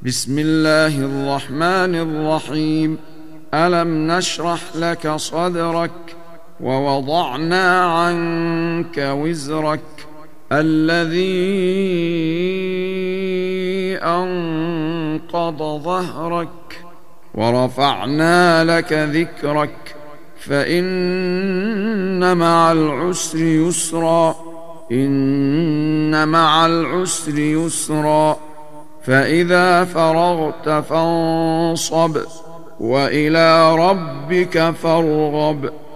بسم الله الرحمن الرحيم. ألم نشرح لك صدرك ووضعنا عنك وزرك الذي أنقض ظهرك ورفعنا لك ذكرك فإن مع العسر يسرا إن مع العسر يسرا فإذا فرغت فانصب وإلى ربك فارغب.